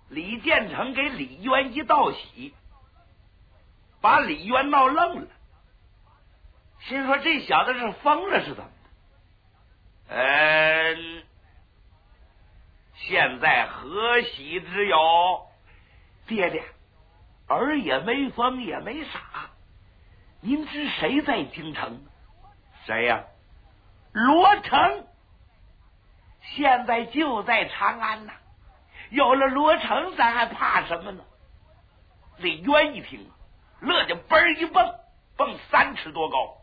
李建成给李渊一道喜，把李渊闹愣了，心说这小子是疯了是怎么的？现在何喜之有？爹爹，儿也没疯也没傻，您知谁在京城？谁呀？罗成，现在就在长安呐。有了罗成，咱还怕什么呢？李渊一听，乐就嘣一蹦，蹦3尺多高。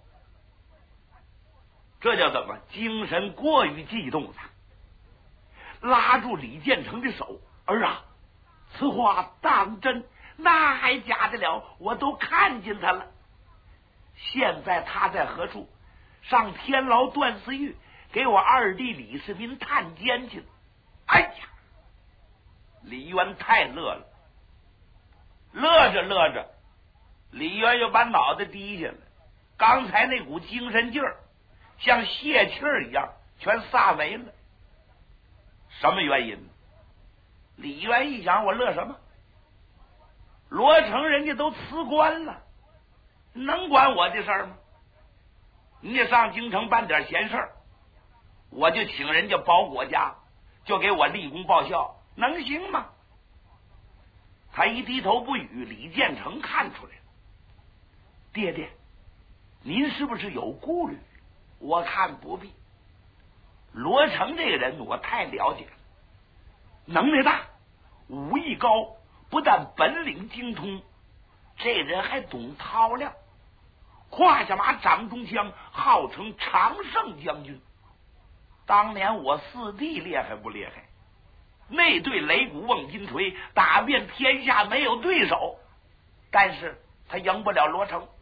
这叫怎么？精神过于激动了，拉住李建成的手，儿啊，此话当真？那还假得了？我都看见他了。现在他在何处？上天牢段思玉给我二弟李世民探监去了。哎呀，李渊太乐了，乐着乐着，李渊又把脑袋低下来，刚才那股精神劲儿像泄气儿一样全撒没了。什么原因？李渊一想，我乐什么？罗成人家都辞官了，能管我的事儿吗？你得上京城办点闲事儿，我就请人家保国家，就给我立功报效，能行吗？他一低头不语，李建成看出来了。爹爹，您是不是有顾虑？我看不必。罗成这个人我太了解了，能耐大，武艺高，不但本领精通，这人还懂韬料，胯下马掌中枪，号称常胜将军。当年我四弟厉害不厉害？那对擂鼓瓮金锤打遍天下没有对手，但是他赢不了罗成。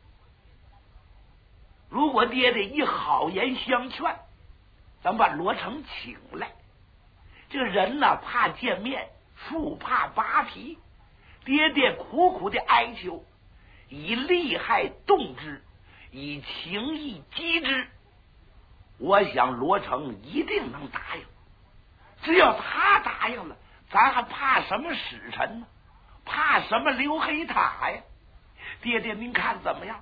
如果爹爹以好言相劝，咱们把罗成请来。这个人呢，怕见面，树怕扒皮。爹爹苦苦的哀求，以利害动之，以情义激之。我想罗成一定能答应。只要他答应了，咱还怕什么使臣呢？怕什么刘黑塔呀？爹爹您看怎么样？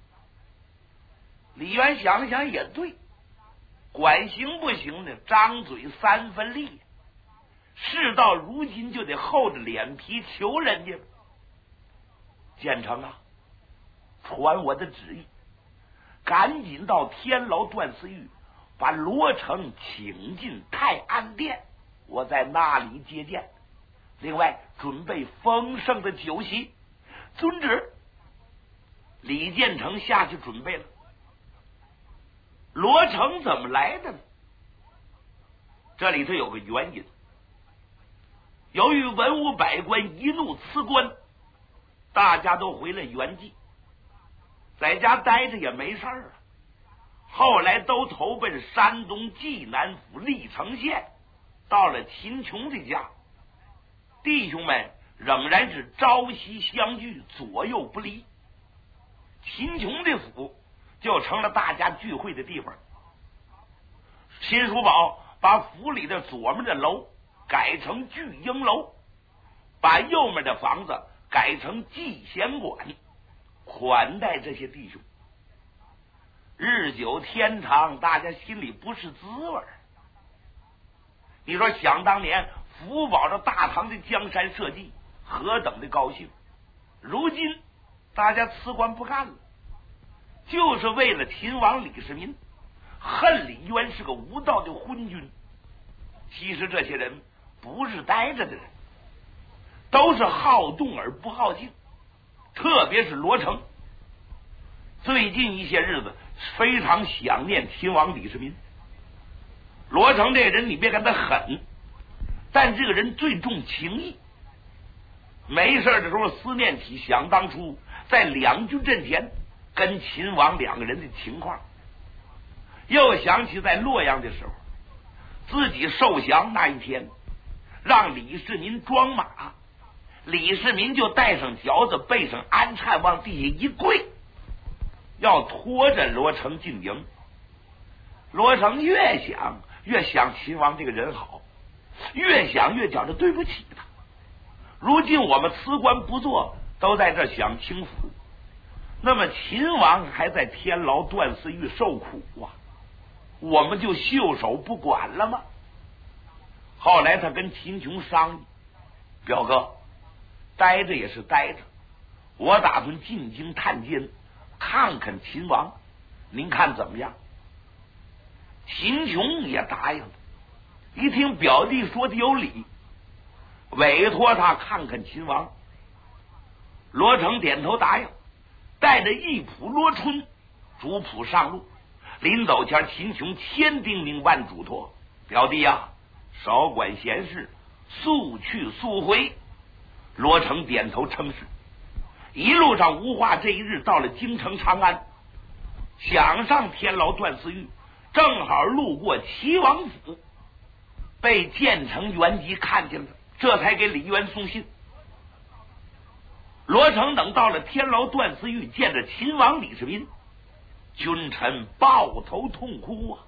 李渊想了想也对，管行不行呢？张嘴3分利，事到如今就得厚着脸皮求人家。建成啊，传我的旨意，赶紧到天牢段思狱，把罗成请进泰安殿，我在那里接见。另外准备丰盛的酒席。遵旨。李建成下去准备了。罗成怎么来的呢？这里头有个原因。由于文武百官一怒辞官，大家都回了原籍，在家待着也没事儿啊。后来都投奔山东济南府历城县，到了秦琼的家，弟兄们仍然是朝夕相聚，左右不离。秦琼的府就成了大家聚会的地方。秦叔宝把府里的左面的楼改成聚英楼，把右面的房子改成祭贤馆，款待这些弟兄。日久天长，大家心里不是滋味。你说想当年福保着大唐的江山社稷，何等的高兴。如今大家辞官不干了，就是为了秦王李世民，恨李渊是个无道的昏君。其实这些人不是呆着的人，都是好动而不好静，特别是罗成，最近一些日子非常想念秦王李世民。罗成这人你别看他狠，但这个人最重情义。没事的时候思念起想当初在两军阵前跟秦王2个人的情况，又想起在洛阳的时候自己受降那一天，让李世民装马，李世民就带上嚼子，背上安颤，往地下一跪，要拖着罗成进营。罗成越想越想秦王这个人好，越想越觉得对不起他。 如今我们辞官不做，都在这享清福，那么秦王还在天牢段思玉受苦啊，我们就袖手不管了吗？后来他跟秦琼商议，表哥，待着也是待着，我打算进京探监，看看秦王，您看怎么样？秦琼也答应了，一听表弟说的有理，委托他看看秦王。罗成点头答应，带着一仆罗春主仆上路。临走前，秦琼千叮咛万嘱托，表弟呀，少管闲事，速去速回。罗成点头称是。一路上无话，这一日到了京城长安，想上天牢段思玉，正好路过齐王府，被建成元吉看见了，这才给李渊送信。罗成等到了天牢段思玉，见着秦王李世民，君臣抱头痛哭啊！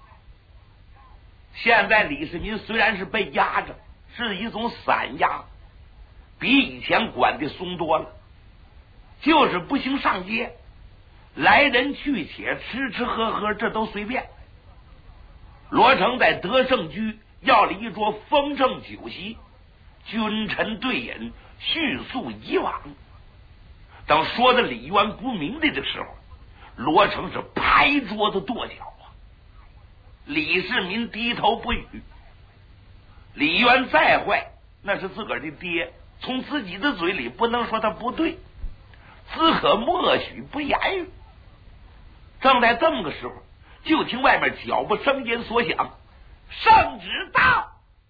现在李世民虽然是被压着，是一种散压，比以前管的松多了，就是不行上街，来人去且，吃吃喝喝这都随便。罗成在德胜居要了一桌丰盛酒席，君臣对饮，叙述以往。等说的李渊不明的时候，罗成是拍桌子跺脚啊！李世民低头不语。李渊再坏，那是自个儿的爹，从自己的嘴里不能说他不对，只可默许不言语。正在这么个时候，就听外面脚步声音所响，圣旨到。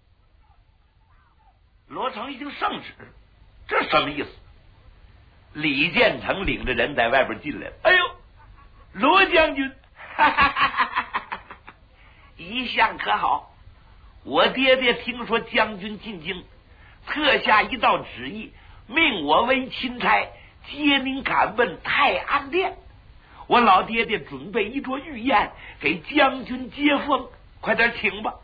罗成一听圣旨，这什么意思？李建成领着人在外边进来了。哎呦，罗将军，哈哈哈哈哈，一向可好？我爹爹听说将军进京，特下一道旨意，命我为钦差，接您赶奔泰安殿。我老爹爹准备一桌御宴，给将军接风，快点请吧。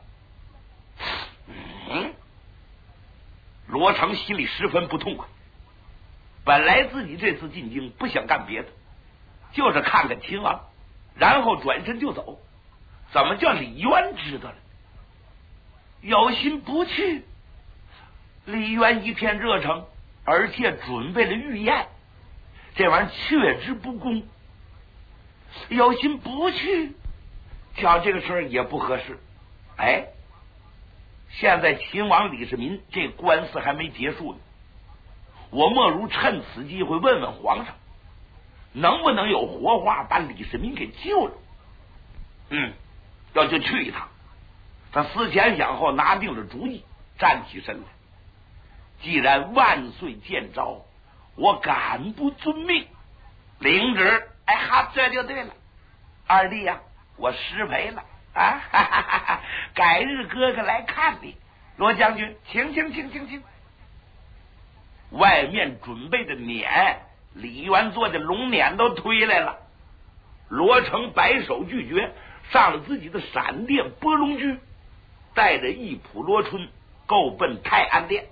罗成心里十分不痛快，本来自己这次进京不想干别的，就是看看秦王，然后转身就走。怎么叫李渊知道了？有心不去。李渊一片热诚，而且准备了御宴，这玩意儿却之不恭。有心不去，叫这个事儿也不合适。哎，现在秦王李世民这官司还没结束呢，我莫如趁此机会问问皇上，能不能有活话把李世民给救了。要就去一趟。他思前想后，拿定了主意，站起身来。既然万岁见诏，我敢不遵命？领旨。哎哈，这就对了，二弟呀，我失陪了啊！哈哈哈哈，改日哥哥来看你。罗将军，请。外面准备的撵，李渊做的龙撵都推来了。罗成摆手拒绝，上了自己的闪电波龙驹，带着一仆罗春，够奔泰安殿。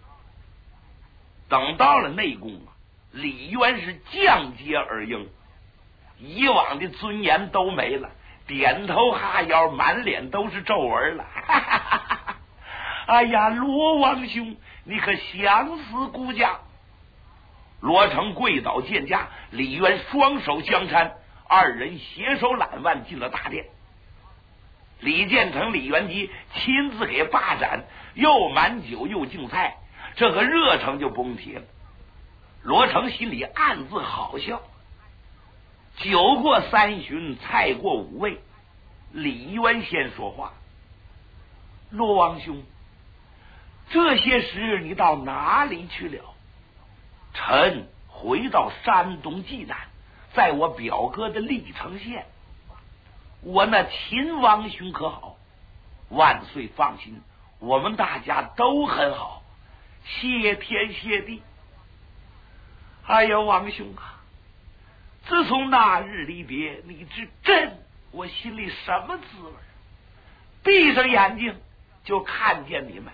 等到了内宫啊，李渊是降阶而应。以往的尊严都没了，点头哈腰，满脸都是皱纹了。哎呀，罗王兄，你可想死孤家！罗成跪倒见驾，李渊双手相搀，二人携手揽腕进了大殿。李建成、李元吉亲自给霸斩，又满酒又敬菜，这个热诚就甭提了。罗成心里暗自好笑。酒过三巡，菜过五味，李渊先说话：“罗王兄，这些时你到哪里去了？”臣回到山东济南，在我表哥的历城县。我那秦王兄可好？万岁放心，我们大家都很好，谢天谢地。哎呀，王兄啊！自从那日离别，你知朕我心里什么滋味？闭上眼睛就看见你们，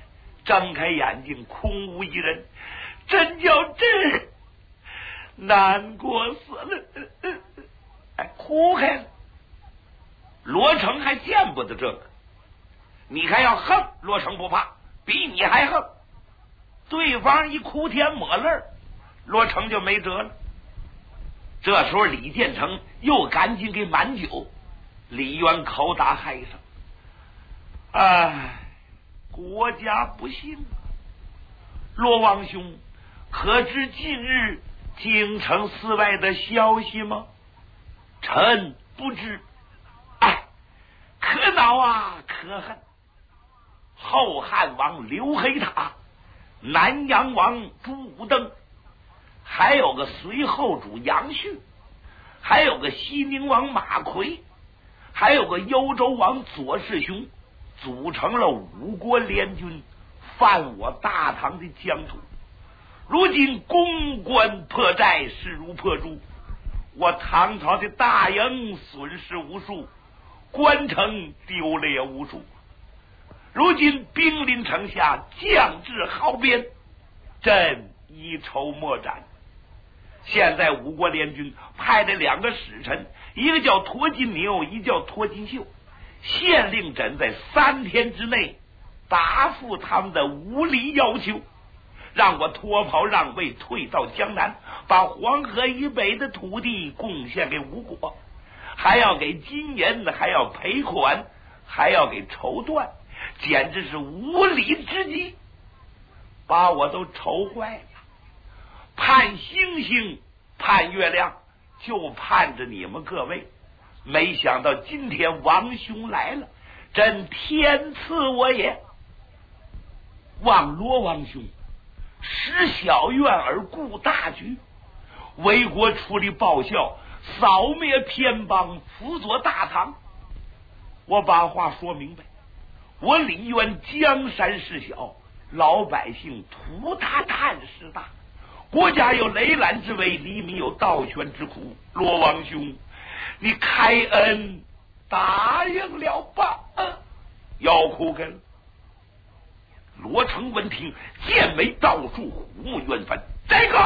睁开眼睛，空无一人，真叫真难过死了。哎，哭开了。罗成还见不得这个，你看要横，罗成不怕，比你还横。对方一哭天抹泪，罗成就没辙了。这时候李建成又赶紧给满酒，李渊口打嗨声：“哎，国家不幸啊！罗王兄，可知近日京城寺外的消息吗？”“臣不知。”“哎，可恼啊，可恨！后汉王刘黑塔，南阳王朱武登，还有个随后主杨旭，还有个西宁王马奎，还有个幽州王左世雄，组成了5国联军，犯我大唐的疆土。如今攻关破寨，势如破竹，我唐朝的大营损失无数，关城丢了也无数。如今兵临城下，将至壕边，朕一筹莫展。现在5国联军派了2个使臣，一个叫驼金牛，一个叫驼金秀，县令朕在3天之内答复他们的无理要求，让我脱袍让位，退到江南，把黄河以北的土地贡献给吴国，还要给金银，还要赔款，还要给绸缎，简直是无理之极，把我都愁坏了。盼星星盼月亮，就盼着你们各位。没想到今天王兄来了，真天赐我也。望罗王兄识小怨而顾大局，为国出力报效，扫灭偏帮，辅佐大唐。我把话说明白，我李渊江山事小，老百姓图他探事大，国家有累懒之危，黎民有盗权之苦。罗王兄，你开恩答应了吧？要哭开了。罗成闻听，剑眉倒竖，虎目圆翻。这个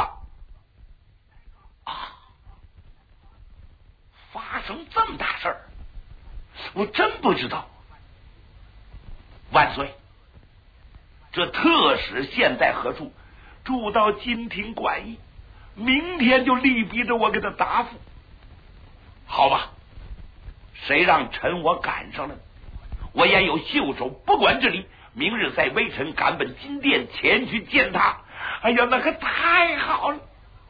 啊，发生这么大事儿，我真不知道。万岁！这特使现在何处？住到金庭馆驿，明天就力逼着我给他答复。好吧，谁让臣我赶上了？我也有袖手不管之理。明日再微臣赶奔金殿前去见他。哎呀，那可太好了！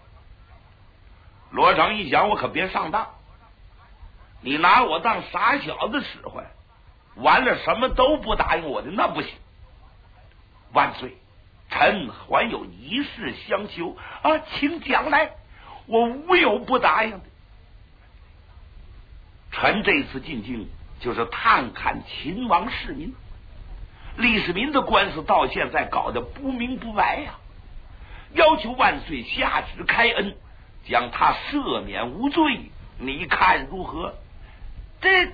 罗成一想，我可别上当，你拿我当傻小子使唤，完了什么都不答应我的，那不行。万岁，臣还有一事相求啊，请讲来，我无有不答应的。臣这次进京就是探看秦王世民，李世民的官司到现在搞得不明不白呀，要求万岁下旨开恩，将他赦免无罪，你看如何？这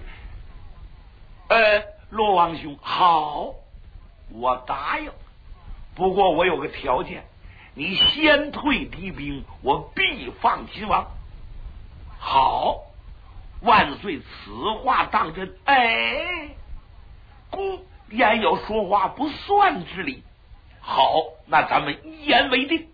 罗王兄，好，我答应。不过我有个条件，你先退敌兵，我必放秦王。好，万岁，此话当真？哎，孤焉有说话不算之理。好，那咱们一言为定。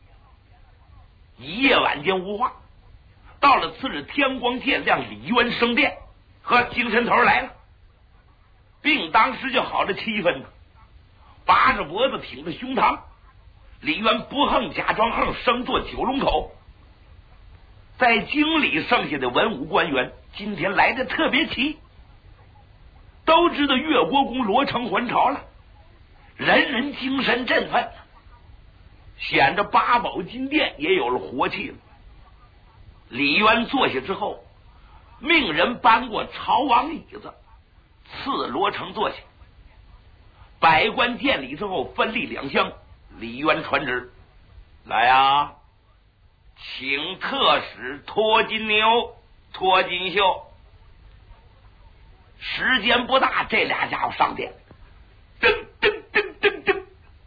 一夜晚间无话，到了次日天光渐亮，李渊升殿，和精神头来了，并当时就好了气氛呢。拔着脖子，挺着胸膛，李渊不横假装横，生坐九龙口。在京里剩下的文武官员今天来的特别齐，都知道越国公罗成还朝了，人人精神振奋，显着八宝金殿也有了活气了。李渊坐下之后，命人搬过朝王椅子，赐罗成坐下。百官见礼之后，分立2厢。李渊传旨，来啊，请特使托金牛、托金秀。时间不大，这俩家伙上殿，噔噔噔噔噔，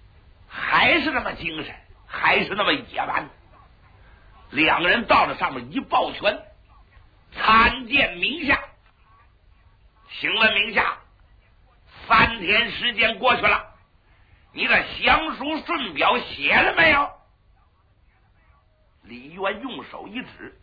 还是那么精神，还是那么野蛮。两个人到了上面一抱拳，参见明下。请问明下，3天时间过去了，你的降书顺表写了没有？李渊用手一指，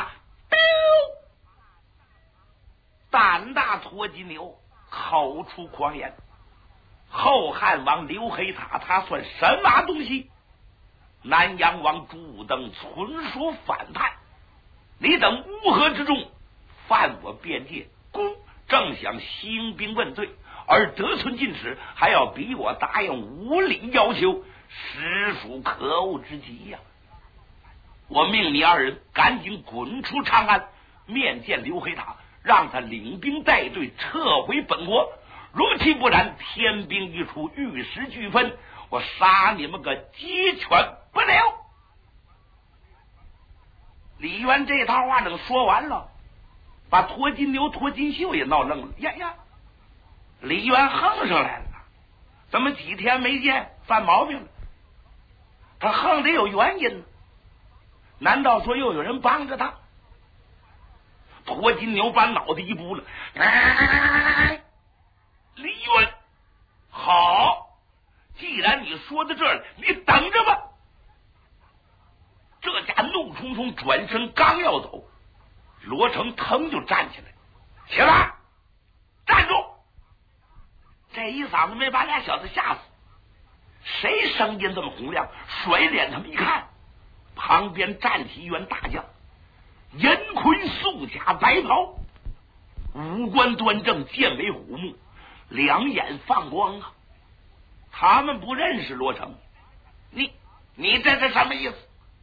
胆大脱金牛口出狂言，后汉王刘黑塔他算什么东西？南阳王朱武登纯属反叛，你等乌合之众，犯我边界，孤正想兴兵问罪，而得寸进尺，还要逼我答应无理要求，实属可恶之极呀！我命你二人赶紧滚出长安，面见刘黑塔，让他领兵带队撤回本国。如其不然，天兵一出，玉石俱焚，我杀你们个鸡犬不留！李渊这套话等说完了，把脱金牛、脱金秀也闹愣了。呀，李渊横上来了，怎么几天没见犯毛病了？他横得有原因呢，难道说又有人帮着他？脱金牛把脑袋一拨了，李渊，好，既然你说到这儿，你等着吧。这家怒冲冲转身刚要走，罗成腾就站起来，起来，站住！这一嗓子没把俩小子吓死。谁声音这么洪亮？甩脸他们一看，旁边站起一员大将，银盔素甲白袍，五官端正，剑眉虎目，两眼放光啊！他们不认识罗成，你这是什么意思？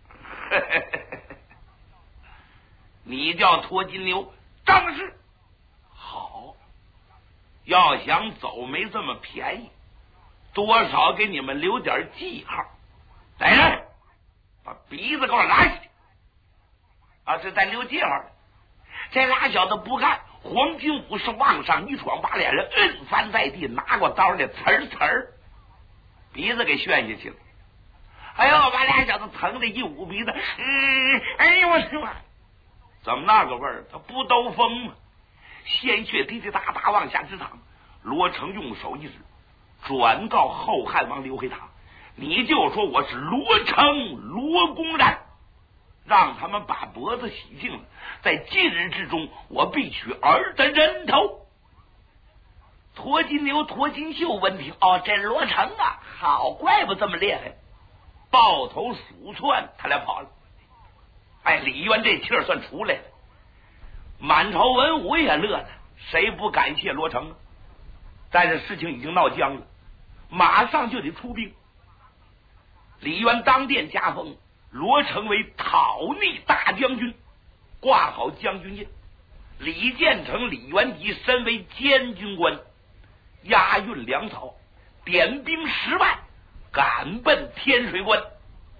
你叫脱金牛张氏，好，要想走没这么便宜，多少给你们留点记号。来人，把鼻子给我拉下去！这在留记号。这俩小子不干，黄金虎是往上一闯，把俩人摁翻在地，拿过刀来，呲鼻子给炫下去了。哎呦，把俩小子疼的一捂鼻子，哎呦我的妈！怎么那个味儿？他不兜风吗？鲜血滴滴答答往下直淌。罗成用手一指，转告后汉王刘黑塔，你就说我是罗成罗公然，让他们把脖子洗净了，在今日之中，我必取儿的人头。脱金牛、脱金秀闻听，这罗成啊，好，怪不这么厉害。抱头鼠窜，他俩跑了。李渊这气儿算出来了，满朝文武也乐了，谁不感谢罗成啊？但是事情已经闹僵了，马上就得出兵。李渊当殿加封罗成为讨逆大将军，挂好将军印。李建成、李元吉身为监军官，押运粮草，点兵10万，赶奔天水关。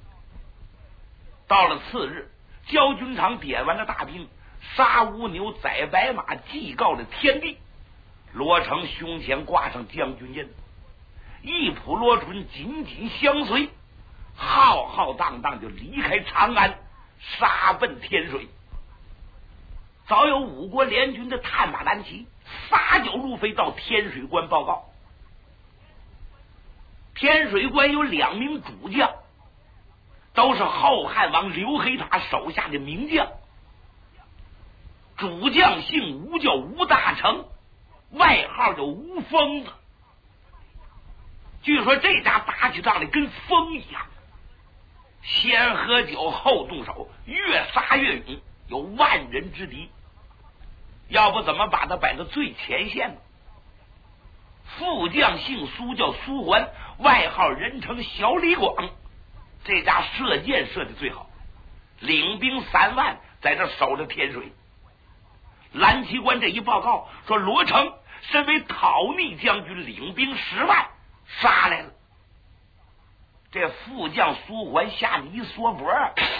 到了次日，焦军长点完了大兵，杀乌牛，宰白马，祭告了天地。罗成胸前挂上将军印，一仆罗纯紧紧相随，浩浩荡荡就离开长安，杀奔天水。早有5国联军的探马蓝旗撒酒入飞到天水关报告。天水关有2名主将，都是后汉王刘黑塔手下的名将。主将姓吴，叫吴大成，外号叫吴疯子。据说这家打起仗来跟风一样，先喝酒后动手，越杀越勇，有万人之敌。要不怎么把他摆到最前线呢？副将姓苏，叫苏环，外号人称小李广。这家射箭射的最好，领兵3万在这守着天水。蓝旗官这一报告说，罗成身为讨逆将军，领兵10万杀来了。这副将苏环吓得一缩脖，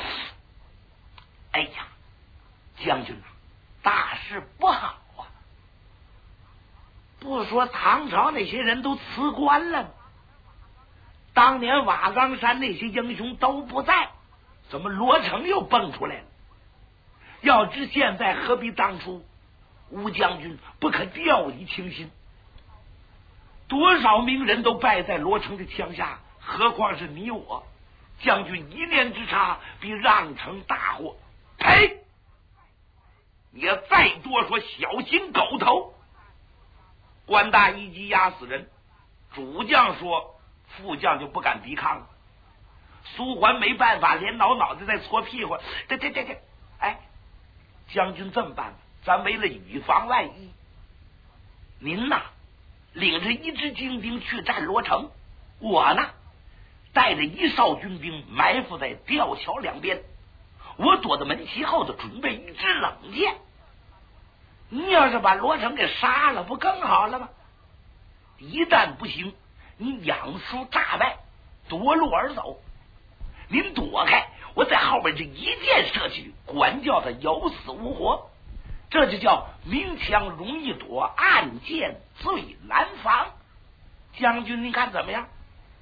哎呀，将军大事不好啊！不说唐朝那些人都辞官了吗？ 当年瓦岗山那些英雄都不在，怎么罗成又蹦出来了？要知现在何必当初？吴将军不可掉以轻心，多少名人都败在罗成的枪下，何况是你我？将军一念之差，必酿成大祸。呸！你要再多说，小心狗头！关大一击压死人，主将说，副将就不敢抵抗了。苏桓没办法，连脑袋在搓屁股。这，哎，将军这么办吧，咱为了以防万一，您呐领着一支精兵去战罗城，我呢带着1哨军兵埋伏在吊桥两边，我躲在门旗后头，准备一支冷箭。你要是把罗成给杀了，不更好了吗？一旦不行，你养出诈败，夺路而走。您躲开，我在后边这一箭射去，管教他有死无活。这就叫明枪容易躲，暗箭最难防。将军您看怎么样？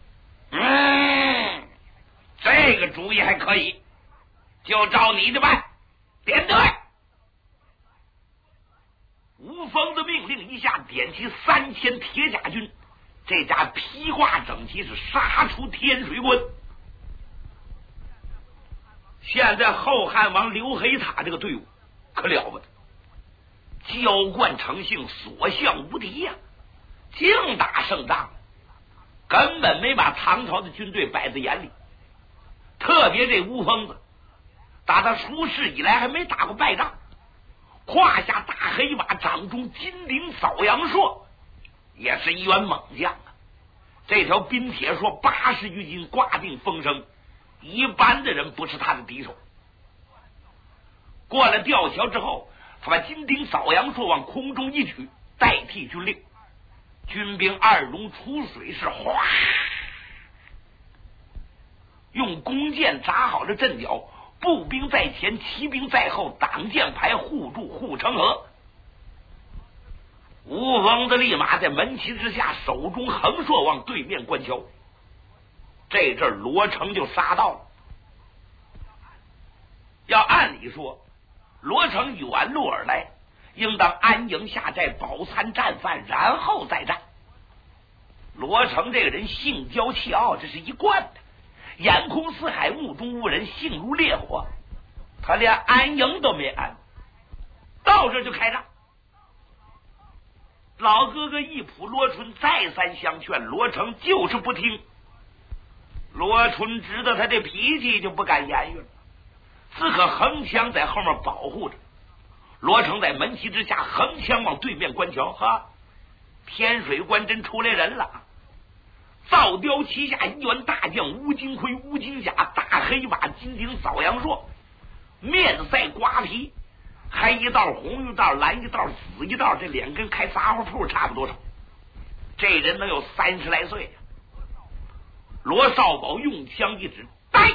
这个主意还可以，就照你的办。点队。吴峰的命令一下，点起3000铁甲军，这家披挂整齐，是杀出天水关。现在后汉王刘黑塔这个队伍可了不得，浇灌成性，所向无敌呀，净打胜仗，根本没把唐朝的军队摆在眼里。特别这吴疯子，打他出世以来还没打过败仗，胯下大黑马，掌中金顶扫阳槊，也是一员猛将啊。这条冰铁槊80余斤，挂定风声，一般的人不是他的敌手。过了吊桥之后，他把金顶扫阳槊往空中一举，代替军令。军兵2龙出水，是哗，用弓箭扎好了阵脚，步兵在前，骑兵在后，挡箭牌护住护城河。吴疯子立马在门旗之下，手中横槊往对面关桥。这阵罗成就杀到了。要按理说，罗成远路而来，应当安营下寨，饱餐战饭，然后再战。罗成这个人性骄气傲，这是一贯的，眼空四海，目中无人，性如烈火。他连安营都没安，到这就开仗。老哥哥一扑罗春，再三相劝，罗成就是不听。罗春知道他这脾气，就不敢言语了，只可横枪在后面保护着。罗成在门旗之下横枪往对面关桥，哈，天水关真出来人了。造雕旗下一员大将吴金奎、吴金甲，大黑马金顶扫阳槊，面赛瓜皮，黑一道红一道蓝一道紫一道，这脸跟开杂货铺差不多少。这人能有30来岁。罗少宝用枪一指，呆！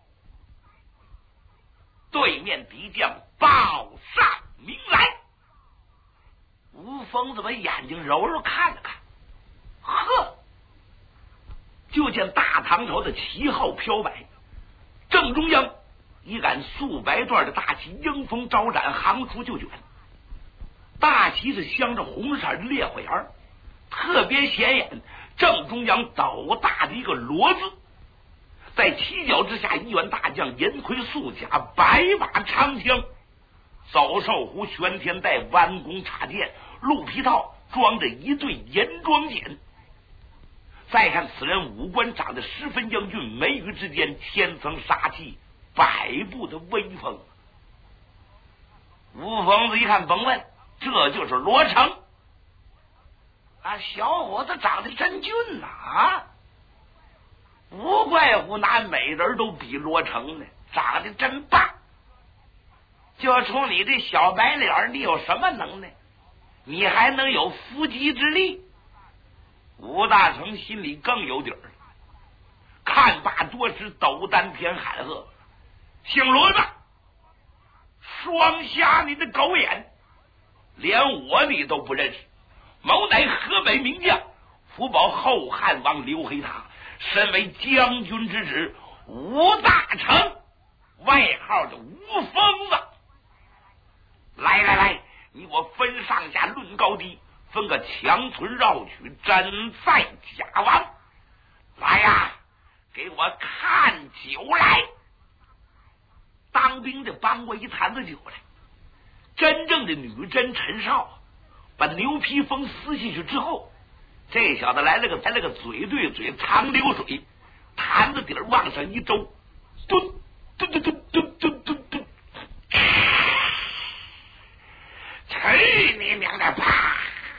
对面敌将报上名来。吴疯子把眼睛揉揉看了看，呵，就见大唐朝的旗号飘摆，正中央一杆数百段的大旗迎风招展，行出就卷。大旗是镶着红色的烈火眼，特别显眼。正中央斗大的一个罗字，在旗角之下，一员大将银盔素甲，白马长枪，走兽胡玄天带，弯弓插箭，鹿皮套装着一对银装锏。再看此人五官长得十分英俊，眉宇之间千层杀气，百步的威风。吴疯子一看，甭问，这就是罗成啊！小伙子长得真俊呐啊！无怪乎拿美人都比罗成呢，长得真棒。就冲你这小白脸，你有什么能耐？你还能有伏击之力？吴大成心里更有底儿，看罢多时，斗丹田喊喝：“姓罗子，双瞎你的狗眼！连我你都不认识，某乃河北名将，福保后汉王刘黑塔， 身为将军之子吴大成，外号的吴疯子。来，你我分上下论高低，分个强村绕曲，斩在甲王。来呀，给我看酒来！当兵的搬过一坛子酒来，真正的女真陈少把牛皮封撕下去之后，这小子来了个嘴对嘴长流水，坛子底儿往上一周，蹲蹲蹲蹲蹲蹲蹲蹲，去你娘的吧！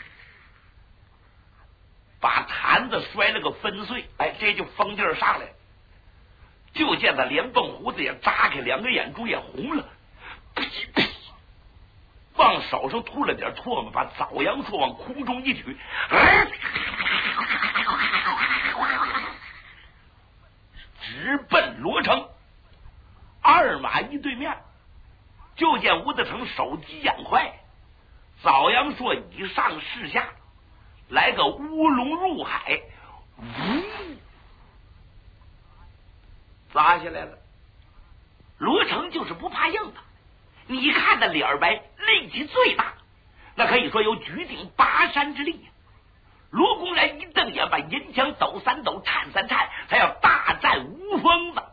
把坛子摔了个粉碎，这就疯劲儿上来了。就见他连蹦胡子也扎开，两个眼珠也红了，往手上吐了点唾沫，把枣阳树往空中一举，直奔罗城。二马一对面，就见吴德成手疾眼快，枣阳树以上势下来个乌龙入海，呜，砸下来了。罗成就是不怕硬的，你看他脸白，力气最大，那可以说有举鼎拔山之力呀。罗公然一瞪眼，把银枪抖三抖，颤三颤，他要大战吴疯子。